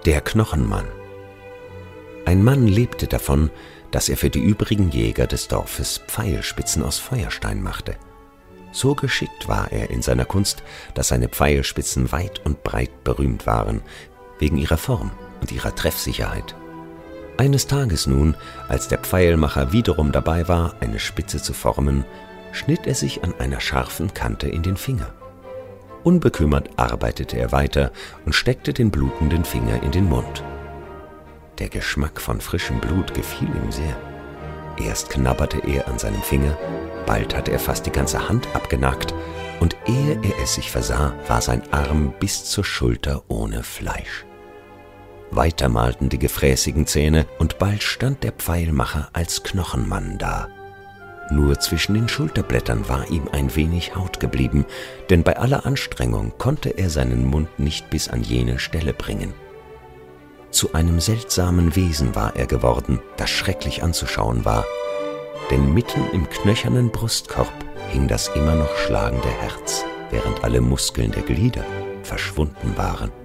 Der Knochenmann. Ein Mann lebte davon, dass er für die übrigen Jäger des Dorfes Pfeilspitzen aus Feuerstein machte. So geschickt war er in seiner Kunst, dass seine Pfeilspitzen weit und breit berühmt waren, wegen ihrer Form und ihrer Treffsicherheit. Eines Tages nun, als der Pfeilmacher wiederum dabei war, eine Spitze zu formen, schnitt er sich an einer scharfen Kante in den Finger. Unbekümmert arbeitete er weiter und steckte den blutenden Finger in den Mund. Der Geschmack von frischem Blut gefiel ihm sehr. Erst knabberte er an seinem Finger, bald hatte er fast die ganze Hand abgenagt, und ehe er es sich versah, war sein Arm bis zur Schulter ohne Fleisch. Weiter malten die gefräßigen Zähne, und bald stand der Pfeilmacher als Knochenmann da. Nur zwischen den Schulterblättern war ihm ein wenig Haut geblieben, denn bei aller Anstrengung konnte er seinen Mund nicht bis an jene Stelle bringen. Zu einem seltsamen Wesen war er geworden, das schrecklich anzuschauen war, denn mitten im knöchernen Brustkorb hing das immer noch schlagende Herz, während alle Muskeln der Glieder verschwunden waren.